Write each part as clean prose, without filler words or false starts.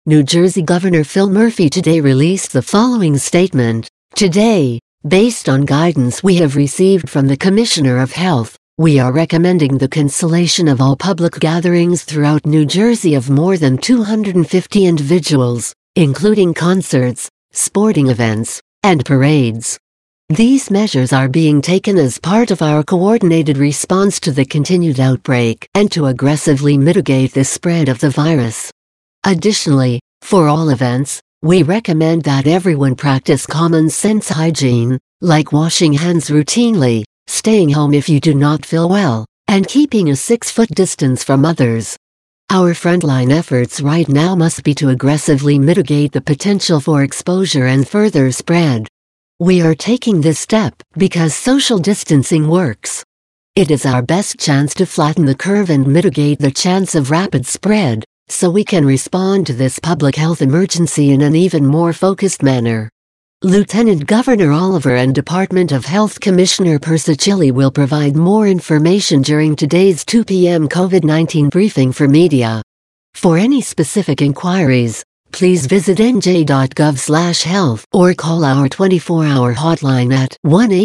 New Jersey Governor Phil Murphy today released the following statement. Today, based on guidance we have received from the Commissioner of Health, we are recommending the cancellation of all public gatherings throughout New Jersey of more than 250 individuals, including concerts, sporting events, and parades. These measures are being taken as part of our coordinated response to the continued outbreak and to aggressively mitigate the spread of the virus. Additionally, for all events, we recommend that everyone practice common sense hygiene, like washing hands routinely, staying home if you do not feel well, and keeping a 6-foot distance from others. Our frontline efforts right now must be to aggressively mitigate the potential for exposure and further spread. We are taking this step because social distancing works. It is our best chance to flatten the curve and mitigate the chance of rapid spread, so we can respond to this public health emergency in an even more focused manner. Lieutenant Governor Oliver and Department of Health Commissioner Persicilli will provide more information during today's 2 p.m. COVID-19 briefing for media. For any specific inquiries, please visit nj.gov/health or call our 24-hour hotline at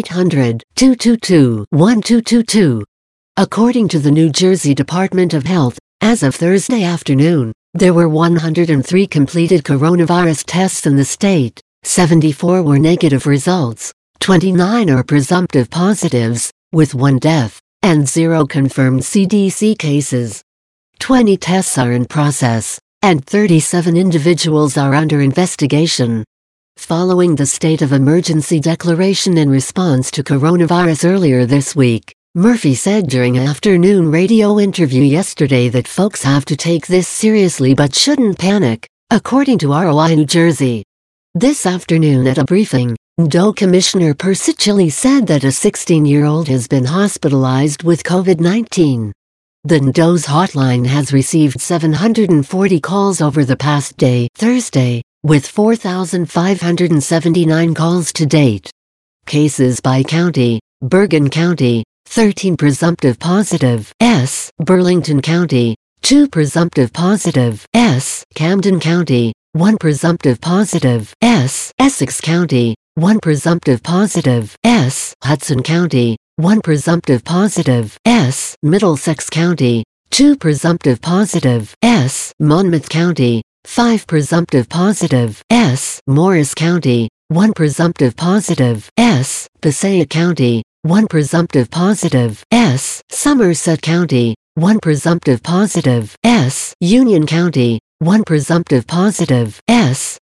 1-800-222-1222. According to the New Jersey Department of Health, as of Thursday afternoon, there were 103 completed coronavirus tests in the state. 74 were negative results, 29 are presumptive positives, with 1 death, and 0 confirmed CDC cases. 20 tests are in process, and 37 individuals are under investigation. Following the state of emergency declaration in response to coronavirus earlier this week, Murphy said during an afternoon radio interview yesterday that folks have to take this seriously but shouldn't panic, according to ROI New Jersey. This afternoon at a briefing, NJO Commissioner Persicilli said that a 16-year-old has been hospitalized with COVID-19. The NJO's hotline has received 740 calls over the past day, Thursday, with 4,579 calls to date. Cases by county: Bergen County, 13 presumptive positive, Burlington County, 2 presumptive positive, Camden County, 1 presumptive positive, Essex County, 1 presumptive positive, Hudson County, 1 presumptive positive, Middlesex County, 2 presumptive positive, Monmouth County, 5 presumptive positive, Morris County, 1 presumptive positive, Passaic County, 1 presumptive positive, Somerset County, 1 presumptive positive, Union County, 1 presumptive positive,